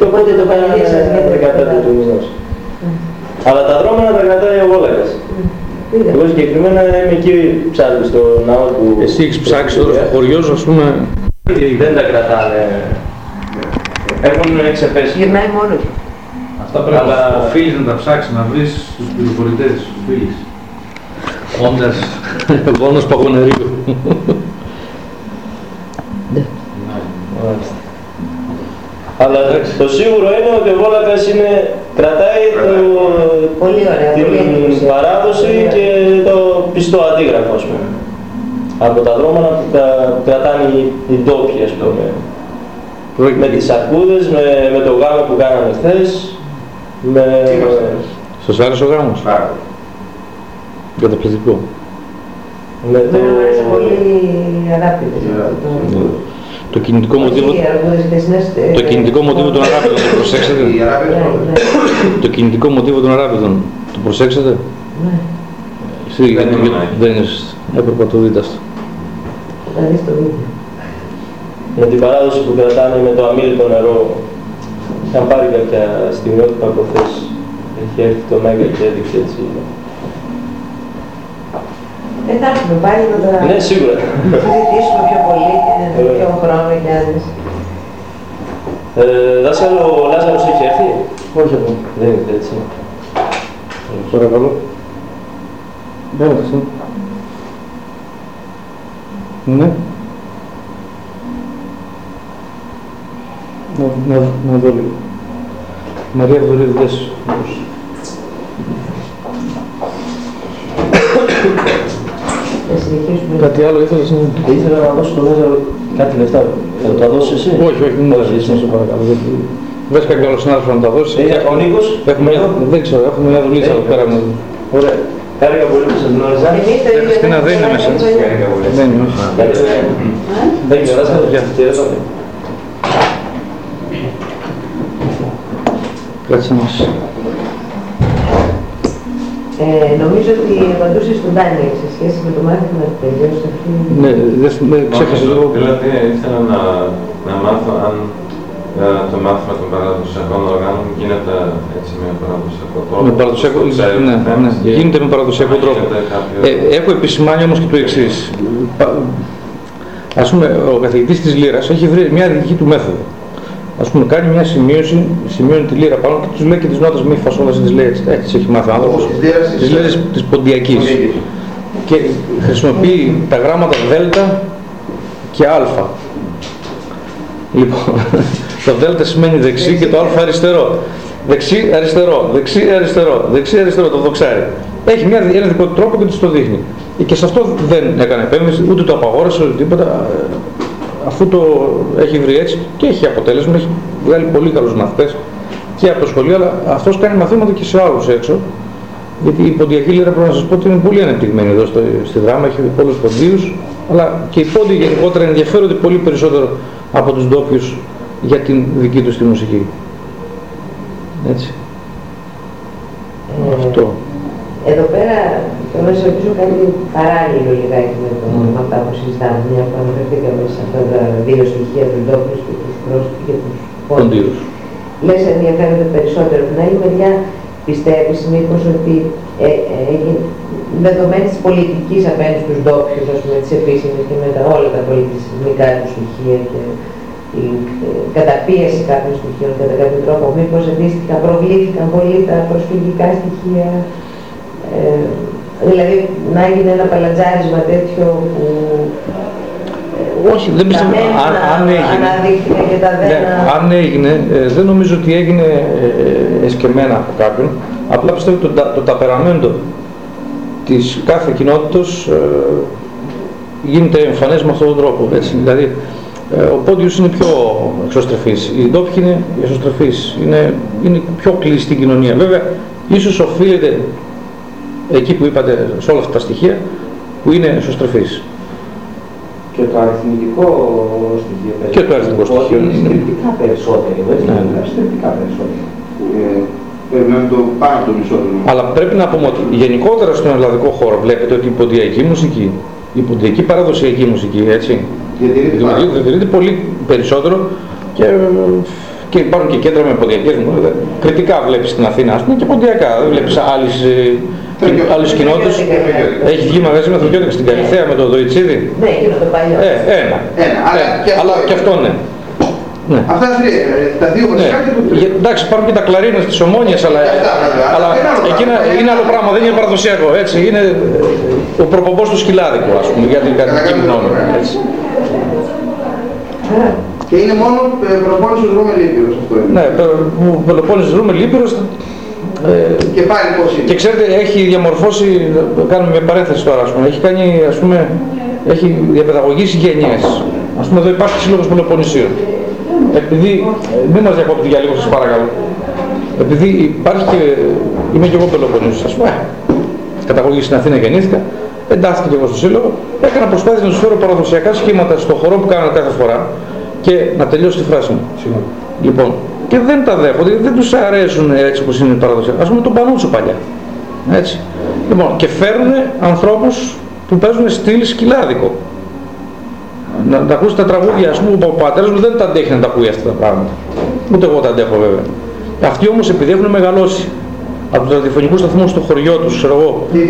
οπότε το πανηγύρισαν 15 του μηνός. Αλλά τα δρόμενα τα κρατάει ο Βόλακας. Εγώ συγκεκριμένα είμαι εκεί ψάρι στο ναό του... Εσύ έχεις ψάξει τώρα στο χωριό σου, ας πούμε... Δεν τα κρατάνε. Έχουν ξεπέσει. Γυρνάει μόνος. Αυτά πρέπει να οφείλεις να τα ψάξεις, να βρεις τους πληροφορητές, τους οφείλεις. Όντας... Πόνος παγωνερίου. Αλλά το σίγουρο είναι ότι ο Βόλακας κρατάει την παράδοση και το πιστό αντίγραφο, ας πούμε. Από τα δρόμενα που κρατάνε οι ντόπιοι, ας πούμε. Με τις αρκούδες, με το γάμο που κάναμε χθες. Σας άρεσε ο γάμος? Καταπληκτικό. Μου άρεσε πολύ αγάπητος. Το κινητικό μοτίβο των Αράπηδων, το προσέξατε? Το κινητικό μοτίβο των Αράπηδων, το προσέξατε? Ναι. Δεν είναι, έπρεπε να το δείτε αυτό. Θα δεις το βίντεο. Με την παράδοση που κρατάνε με το αμήλυτο νερό, είχαν πάρει κάποια στιγμιότυπα από χθες. Έχει έρθει το Μέγκα και έδειξε έτσι. Θα έρθουμε πάλι να τα σίγουρα. συζητήσουμε πιο πολύ και πιο χρόνο και άλλες. Δάσκαλο, ο Λάζαρος έχει έρθει? Όχι ακόμα. Δεν είναι έτσι. Παρακαλώ. Μπαίνετε εσύ. Ναι. Να δω λίγο. Μαρία Βδωρίδη, δες. Κάτι άλλο ήθελες να... Ήθελα να δώσω στον Λάζαρο κάτι λεφτά. Θα τα δώσεις εσύ? Όχι, μην τα δώσεις, να σου παρακαλώ. Βες κάποιο άλλο συνάδελφο να τα δώσεις. Ο Νίκος? Δεν ξέρω, έχουμε μια δουλίτσα εδώ πέρα. Ωραία. Χάρηκα πολύ που σας γνώριζα. Χριστίνα δεν είναι μέσα. Δεν είναι μέσα. Δεν ξέρω, Λάζαρο. Κάτσε μας. Νομίζω ότι απαντούσε στον Ντάνιελ σε σχέση με το μάθημα που τελειώσει. Ναι, δεν ξέχασα λίγο. Δηλαδή ήθελα να μάθω αν το μάθημα των παραδοσιακών οργάνων γίνεται έτσι με παραδοσιακό τρόπο. Με παραδοσιακό, ναι, γίνεται με παραδοσιακό τρόπο. Έχω επισημάνει όμως και το εξής. Ας πούμε, ο καθηγητής της Λύρας έχει βρει μια δική του μέθοδο. Ας πούμε, κάνει μια σημείωση, σημειώνει τη λύρα πάνω και τους λέει και τις νότες μη φασώντας, τις λέει έτσι έχει μάθει ο άνθρωπος, τις λέει της ποντιακής. Και χρησιμοποιεί τα γράμματα δέλτα και αλφα. Λοιπόν, το δέλτα σημαίνει δεξί και το αλφα αριστερό. Δεξί, αριστερό, δεξί, αριστερό, δεξί, αριστερό, το δοξάρι. Έχει ένα δικό τρόπο και τους το δείχνει. Και σε αυτό δεν έκανε επέμβαση, ούτε το απαγόρευσε, ούτε τίποτα. Αφού το έχει βρει έτσι και έχει αποτέλεσμα, έχει βγάλει πολύ καλούς μαθητές και από το σχολείο, αλλά αυτός κάνει μαθήματα και σε άλλους έξω. Γιατί η ποντιακή λύρα πρέπει να σας πω ότι είναι πολύ ανεπτυγμένη εδώ στη Δράμα, έχει πολλούς ποντίους, αλλά και οι πόντιοι γενικότερα ενδιαφέρονται πολύ περισσότερο από τους ντόπιους για την δική τους τη μουσική. Έτσι. Αυτό. Εδώ πέρα θέλω να σε ρωτήσω κάτι παράλληλο λιγάκι με αυτά που συζητάμε, μια που αναφερθήκαμε σε αυτά τα δύο στοιχεία, τους ντόπιους και τους πρόσωπους και τους πόντιους. Λες ενδιαφέρονται περισσότερο. Από την άλλη μεριά πιστεύεις μήπως ότι δεδομένης της πολιτικής απέναντι στους ντόπιους, ας πούμε, τις επίσημες και με όλα τα πολιτισμικά του στοιχεία και η καταπίεση κάποιων στοιχείων κατά κάποιο τρόπο, μήπως αντίστοιχα προβλήθηκαν πολύ τα προσφυγικά στοιχεία, δηλαδή να έγινε ένα παλατζάρισμα τέτοιο που όχι, δεν πιστεύω. Αν έγινε, δεν νομίζω ότι έγινε εσκεμμένα από κάποιον. Απλά πιστεύω ότι το ταπεραμέντο της κάθε κοινότητας γίνεται εμφανές με αυτόν τον τρόπο. Έτσι. Δηλαδή, ο πόντιος είναι πιο εξωστρεφής, οι ντόπιοι είναι εσωστρεφείς, είναι πιο κλειστή κοινωνία. Βέβαια, ίσως οφείλεται εκεί που είπατε, σε όλα αυτά τα στοιχεία, που είναι εσωστρεφείς. Και το αριθμητικό στοιχείο. Και το αριθμητικό στοιχείο. Είναι συντριπτικά περισσότερο, έτσι. Συντριπτικά περισσότερο. Περιμένουμε το πάνω από το μισό. Αλλά πρέπει να πούμε ότι γενικότερα στον ελλαδικό χώρο βλέπετε ότι η ποντιακή μουσική, η ποντιακή παραδοσιακή μουσική, έτσι, διατηρείται πολύ περισσότερο και Και υπάρχουν και κέντρα με ποντιακές. Κριτικά βλέπεις στην Αθήνα, ας πούμε, και ποντιακά. Δεν βλέπεις άλλες κοινότητες. Έχει βγει μαγαζί με Θροκιώτικα στην Καλυθέα με τον Δοϊτσίδη. Ναι, εκείνο το παλιό. Αλλά και αυτό ναι. Ναι. Αυτά τα δύο βασικά και το τρίτο. Εντάξει, υπάρχουν και τα κλαρίνες της Ομόνιας, αλλά εκείνα είναι άλλο πράγμα, δεν είναι παραδοσιακό. Έτσι. Είναι ο προπομπός του σκυλάδικου, ας πούμε, για την κατοικία γνώμη. Και είναι μόνο Πελοπόννησος Ρώμη Λίπηρος αυτό είναι. Ναι, Πελοπόννησος Ρώμη Λίπηρος. Και πάλι πώς είναι. Και ξέρετε, έχει διαμορφώσει, κάνουμε μια παρένθεση τώρα, ας πούμε, έχει κάνει, ας πούμε, έχει διαπαιδαγωγήσει γενιές. Ας πούμε, εδώ υπάρχει σύλλογος Πελοποννησίων. Επειδή, μην μας διακόπτει για λίγο, σας παρακαλώ. Επειδή υπάρχει και, είμαι και εγώ Πελοποννήσιος, ας πούμε, καταγωγή στην Αθήνα γεννήθηκα, εντάχθηκα και εγώ στο σύλλογο, έκανα προσπάθεια να τους φέρω παραδοσιακά σχήματα στο χορό που κάνανε κάθε φορά και να τελειώσω τη φράση μου. Λοιπόν, και δεν τα δέχονται, δεν τους αρέσουν έτσι όπως είναι παραδοσιακά. Ας πούμε τον Πανούτσο παλιά. Έτσι. Λοιπόν, και φέρνουν ανθρώπους που παίζουν στυλ σκυλάδικο. Να ακούσει τα τραγούδια, ας πούμε, ο πατέρας μου δεν τα αντέχει να τα ακούει αυτά τα πράγματα. Ούτε εγώ τα αντέχω βέβαια. Αυτοί όμως επειδή έχουν μεγαλώσει από τους ραδιοφωνικούς σταθμούς στο χωριό τους, ξέρω εγώ,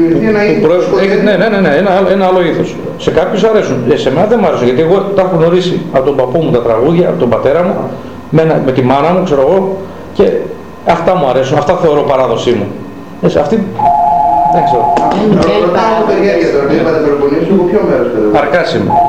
ένα άλλο ήθος. Σε κάποιους αρέσουν, σε μένα δεν μου αρέσουν, γιατί εγώ τα έχω γνωρίσει από τον παππού μου τα τραγούδια, από τον πατέρα μου, με τη μάνα μου, ξέρω εγώ, και αυτά μου αρέσουν, αυτά θεωρώ παράδοσή μου. Αυτή, δεν ξέρω. Αρκάσιμο.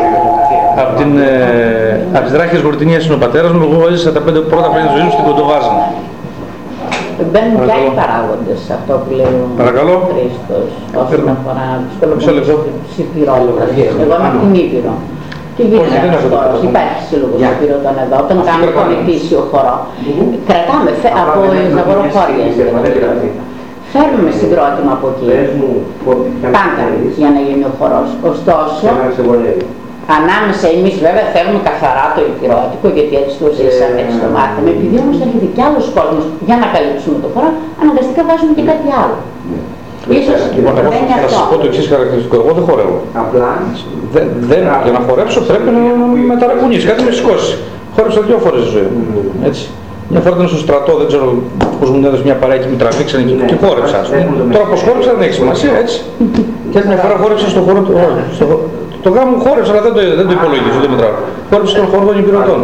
Από τις Δράχες Γορτινίας είναι ο πατέρας μου, εγώ έζησα τα 5 πρώτα χρόνια της ζωής μου στην Κοντοβάζα. Μπαίνουν και άλλοι παράγοντες σε αυτό που λέει ο Χρήστος όσον αφορά τους υπηρόλογους. Εγώ είμαι από την Ήπειρο. Και γίνεται χώρος, υπάρχει σύλλογος υπηρετών εδώ, όταν κάνουμε τον ετήσιο χορό. Κρατάμε από εισαγοροχώρια. Φέρνουμε συγκρότημα από εκεί, πάντα για να γίνει ο χορός. Ωστόσο, ανάμεσα εμείς βέβαια θέλουμε καθαρά το υπηρώτικο, γιατί έτσι το ζήσαμε, έτσι το μάθαμε. Επειδή όμως έρχεται κι άλλος κόσμος για να καλύψουμε το χορό, αναγκαστικά βάζουμε και κάτι άλλο. Ίσως θα σας πω το εξής χαρακτηριστικό, εγώ δεν χορεύω. Για να χορέψω πρέπει να με ταρακουνήσει, κάτι με σηκώσει. Χόρεψα 2 φορές στη ζωή μου. Έτσι. Μια φορά ήταν στο στρατό, δεν ξέρω πώς μου έδωσε μια παρέα και με τραβήξανε και χόρεψα. Τώρα πως χόρεψα δεν έχει σημασία, έτσι. Και μια φορά χόρεψα στο χώρο του. Το γάμο μου χόρεψα, αλλά δεν το υπολογίζω, δεν μετράω. Χόρεψα στον χώρο των υπηρετών.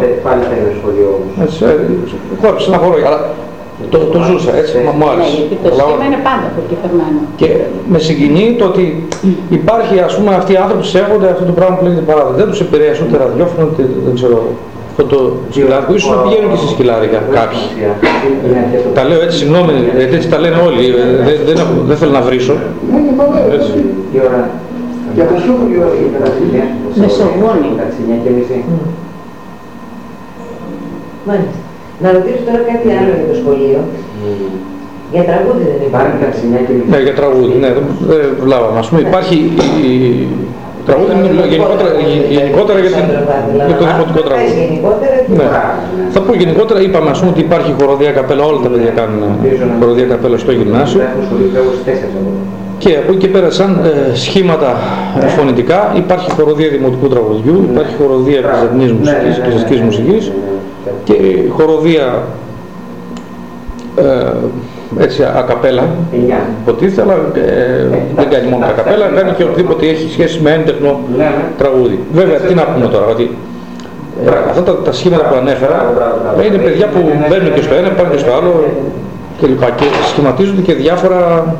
Χόρεψα ένα χώρο, αλλά το ζούσα, έτσι, μου άρεσε. Ναι, γιατί το σχήμα είναι πάντα προκειμένου. Και με συγκινεί το ότι υπάρχει, ας πούμε, αυτοί οι άνθρωποι σέβονται αυτό το πράγμα που λέγεται παράδοση. Δεν τους επηρέασε ούτε ραδιόφωνο, ούτε δεν ξέρω αυτό το σκυλάδικο. Ίσως να πηγαίνουν και σε σκυλάδικα κάποιοι. Τα λέω έτσι, συγγνώμη, γιατί έτσι τα λένε όλοι. Δεν θέλω να βρίσω. Και από ποιο χωριό είναι τα Αθηνία? Μεσογόνη. Μάλιστα. Να ρωτήσω τώρα κάτι άλλο για το σχολείο. Για τραγούδι δεν υπάρχει? Ναι, για τραγούδι, ναι, δεν βλάβαμε. Ας πούμε υπάρχει τραγούδι γενικότερα για το δημοτικό τραγούδι. Ναι. Θα πω γενικότερα, είπαμε ας πούμε ότι υπάρχει χοροδία καπέλα, όλα τα παιδιά κάνουν χοροδία καπέλα στο γυμνάσιο. Και από εκεί και πέρα σαν σχήματα φωνητικά υπάρχει χοροδία δημοτικού τραγουδιού, υπάρχει χοροδία βυζαντινής μουσικής και κλασικής μουσικής και χοροδία έτσι ακαπέλα υποτίθεται, αλλά δεν κάνει μόνο ακαπέλα, κάνει και οτιδήποτε έχει σχέση με έντεχνο τραγούδι. Βέβαια τι να πούμε τώρα, ότι αυτά τα σχήματα που ανέφερα είναι παιδιά που μπαίνουν και στο ένα, πάνε και στο άλλο κλπ. Και σχηματίζονται και διάφορα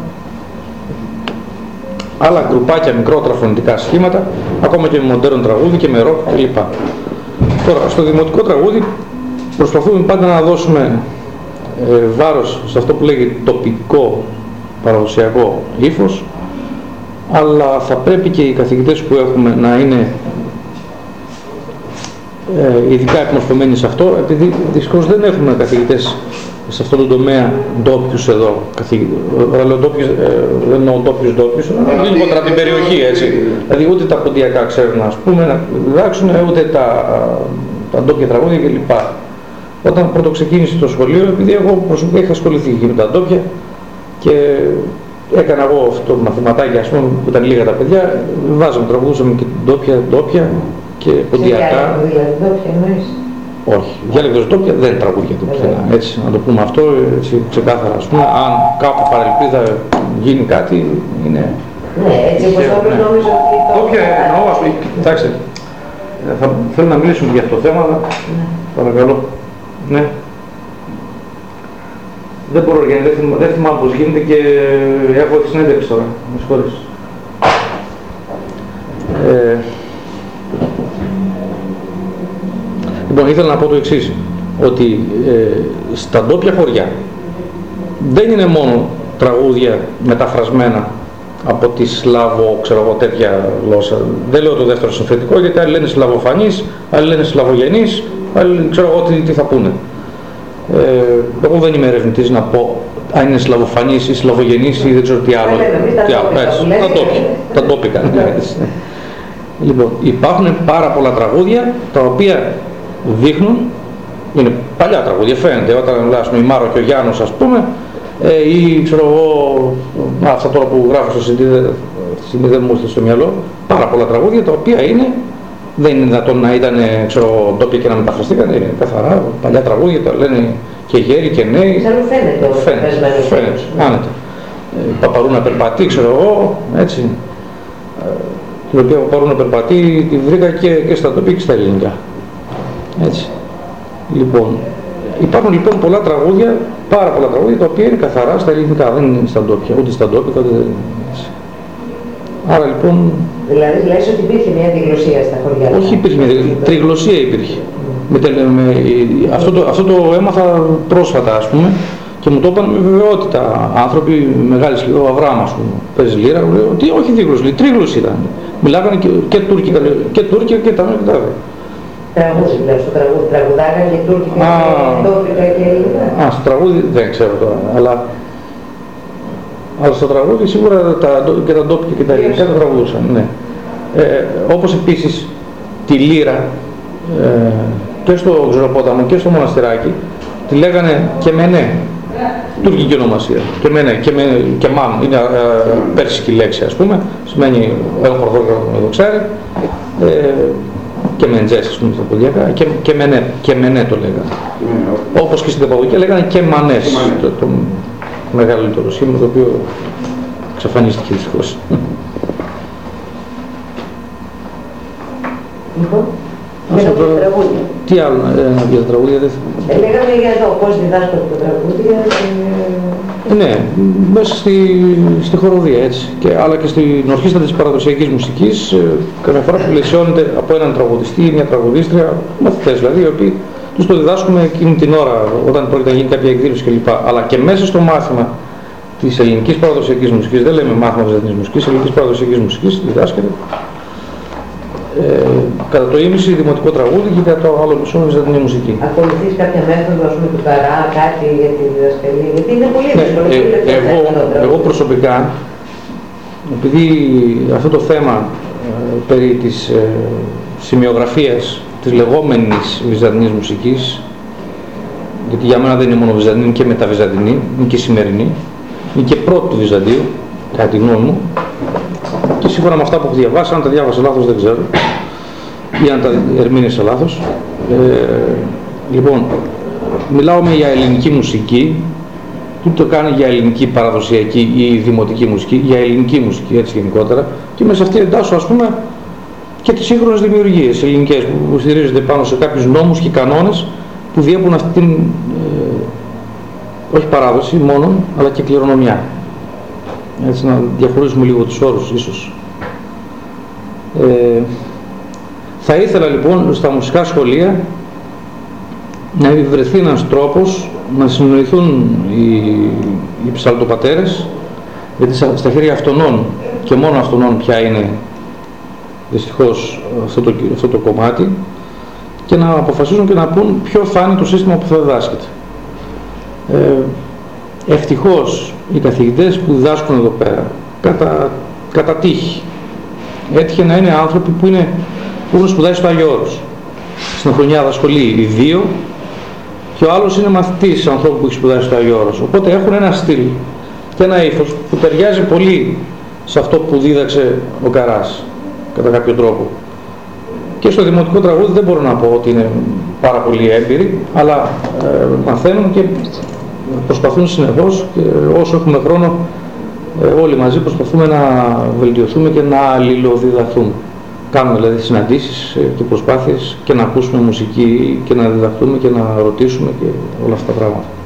άλλα γκρουπάκια, μικρότερα φωνητικά σχήματα, ακόμα και με μοντέρν τραγούδι και με ροκ κλπ. Τώρα, στο δημοτικό τραγούδι προσπαθούμε πάντα να δώσουμε βάρος σε αυτό που λέγεται τοπικό παραδοσιακό ύφος, αλλά θα πρέπει και οι καθηγητές που έχουμε να είναι ειδικά εκμορφωμένοι σε αυτό, επειδή δυστυχώς δεν έχουμε καθηγητές σε αυτό το τομέα ντόπιους εδώ. Λέω ντόπιους, δεν εννοώ ντόπιους, γενικότερα την περιοχή, έτσι. Δηλαδή ούτε τα ποντιακά ξέρουν, ας πούμε, να διδάξουν, ούτε τα ντόπια τραγούδια κλπ. Όταν πρώτο ξεκίνησε το σχολείο, επειδή εγώ προσωπικά είχα ασχοληθεί και με τα ντόπια και έκανα εγώ αυτό το μαθηματάκι, ας πούμε, που ήταν λίγα τα παιδιά, βάζαμε, τραγουδούσαμε και ντόπια και ποντιακά. Όχι. Διάλεκτος ντόπια δεν είναι τραγούδια του πουθενά. Έτσι, να το πούμε αυτό έτσι, ξεκάθαρα. Ας πούμε, αν κάπου παρελπίδα γίνει κάτι, είναι... Ναι, έτσι όπως όπως νόμιζω ότι το... Όποια εννοώ, ας πούμε, κοιτάξτε, θέλω να μιλήσουμε για αυτό το θέμα, αλλά παρακαλώ. Ναι. Δεν μπορώ, γιατί δεν θυμάμαι πώς γίνεται και έχω τη συνέντευξη τώρα. Με συγχωρείς. Λοιπόν, ήθελα να πω το εξής, ότι στα ντόπια χωριά δεν είναι μόνο τραγούδια μεταφρασμένα από τη Σλάβο, ξέρω εγώ, τέτοια γλώσσα. Δεν λέω το δεύτερο συμφετικό, γιατί άλλοι λένε Σλαβοφανείς, άλλοι λένε Σλαβογενείς, άλλοι ξέρω εγώ τι θα πούνε. Εγώ δεν είμαι ερευνητής να πω αν είναι Σλαβοφανείς ή Σλαβογενείς ή δεν ξέρω τι άλλο. Τα ντόπικα. Λοιπόν, υπάρχουν πάρα πολλά τραγούδια τα οποία δείχνουν, είναι παλιά τραγούδια, φαίνεται, όταν μιλάς με η Μάρο και ο Γιάννος ας πούμε, ή ξέρω εγώ, αυτά τώρα που γράφω στο CD δεν μου ήρθε στο μυαλό, πάρα πολλά τραγούδια τα οποία δεν είναι δυνατόν να ήταν ξέρω ντόπια και να μεταφραστήκαν, είναι καθαρά παλιά τραγούδια, τα λένε και γέροι και νέοι. Φαίνεται, άνετα. Παπαρούνα περπατεί, ξέρω εγώ, έτσι. Την οποία Παπαρούνα περπατεί τη βρήκα και στα τοπία και στα ελληνικά. Έτσι. Λοιπόν, υπάρχουν λοιπόν πολλά τραγούδια, πάρα πολλά τραγούδια τα οποία είναι καθαρά στα ελληνικά, δεν είναι στα ντόπια, ούτε στα ντόπια, ούτε έτσι. Άρα λοιπόν... Δηλαδή λες ότι υπήρχε μια διγλωσία στα χωριά. Όχι υπήρχε μια διγλωσία, τριγλωσία υπήρχε. Αυτό το έμαθα πρόσφατα ας πούμε και μου το είπαν με βεβαιότητα άνθρωποι μεγάλης λίγο, ο Αβραάμ ας πούμε, παίζει λύρα, μου λέει ότι όχι διγλωσία, τρίγλωση ήταν. Μιλάγανε και τουρκικά και τα και τα δε. Τραγούδι, δηλαδή στο τραγούδι, τραγουδάγανε και τουρκικά και ντόπικα και ελληνικά. Στο τραγούδι δεν ξέρω τώρα, αλλά στο τραγούδι σίγουρα και τα ντόπικα και τα ελληνικά τα τραγουδούσαν, ναι. Όπως επίσης τη λύρα και στο Ξεροπόταμο και στο Μοναστεράκι τη λέγανε Κεμενέ, τουρκική ονομασία. Κεμενέ, Κεμάν είναι πέρσικη λέξη ας πούμε, σημαίνει Ορθόδοξο με το ξέρει, Κεμεντζές ας πούμε στα ποδιακά, Κεμενέ το λέγανε. Όπως και στην Καπαδοκία λέγανε Κεμανές, το μεγαλύτερο σχήμα το οποίο εξαφανίστηκε δυστυχώς. Λοιπόν, για τα τραγούδια. Τι άλλο για τα τραγούδια δεν θυμάμαι. Λέγαμε για το πώς διδάσκονται τα τραγούδια. Ναι, μέσα στη χοροδία έτσι. Αλλά και στην ορχήστρα της παραδοσιακής μουσικής, κάθε φορά που πλαισιώνεται από έναν τραγουδιστή ή μια τραγουδίστρια, μαθητές δηλαδή, οι οποίοι τους το διδάσκουμε εκείνη την ώρα όταν πρόκειται να γίνει κάποια εκδήλωση κλπ. Αλλά και μέσα στο μάθημα της ελληνικής παραδοσιακής μουσικής, δεν λέμε μάθημα της ελληνικής μουσικής, ελληνικής παραδοσιακής μουσικής διδάσκεται. Κατά το ίμιση δημοτικό τραγούδι και κατά το άλλο μισό βυζαντινή μουσική. Ακολουθείς κάποια μέθοδο, ας πούμε, του Καρά, κάτι για τη διδασκαλία, γιατί είναι πολύ δύσκολο. Εγώ προσωπικά, επειδή αυτό το θέμα περί της σημειογραφίας της λεγόμενης βυζαντινής μουσικής, γιατί για μένα δεν είναι μόνο βυζαντινή, είναι και μεταβυζαντινή, είναι και σημερινή, είναι και πρώτη του Βυζαντίου, κατά τη γνώμη μου, και σύμφωνα με αυτά που έχω διαβάσει, αν τα διάβασα λάθος δεν ξέρω, ή αν τα ερμήνευσα λάθος. Λοιπόν, μιλάω για ελληνική μουσική, τι το κάνει για ελληνική παραδοσιακή ή δημοτική μουσική, για ελληνική μουσική έτσι γενικότερα, και μέσα αυτή εντάσσω ας πούμε και τις σύγχρονες δημιουργίες ελληνικές που στηρίζονται πάνω σε κάποιους νόμους και κανόνες που διέπουν αυτή την όχι παράδοση μόνο, αλλά και κληρονομιά. Έτσι να διαχωρίσουμε λίγο τους όρους ίσως. Θα ήθελα λοιπόν στα μουσικά σχολεία να βρεθεί ένας τρόπος να συνοηθούν οι ψαλτοπατέρες, γιατί στα χέρια αυτονών και μόνο αυτονών πια είναι δυστυχώς αυτό το κομμάτι, και να αποφασίσουν και να πούν ποιο θα είναι το σύστημα που θα διδάσκεται. Ευτυχώς οι καθηγητές που διδάσκουν εδώ πέρα κατά τύχη έτυχε να είναι άνθρωποι που έχουν σπουδάσει στο Άγιο Όρος, στην χρονιά δασκολή οι δύο, και ο άλλος είναι μαθητής ανθρώπου που έχει σπουδάσει στο Άγιο Όρος, οπότε έχουν ένα στυλ και ένα ύφος που ταιριάζει πολύ σε αυτό που δίδαξε ο Καράς κατά κάποιο τρόπο. Και στο δημοτικό τραγούδι δεν μπορώ να πω ότι είναι πάρα πολύ έμπειροι, αλλά μαθαίνουν και προσπαθούν συνεχώς και όσο έχουμε χρόνο όλοι μαζί προσπαθούμε να βελτιωθούμε και να αλληλοδιδαχθούμε. Κάνουμε δηλαδή συναντήσεις και προσπάθειες και να ακούσουμε μουσική και να διδαχθούμε και να ρωτήσουμε και όλα αυτά τα πράγματα.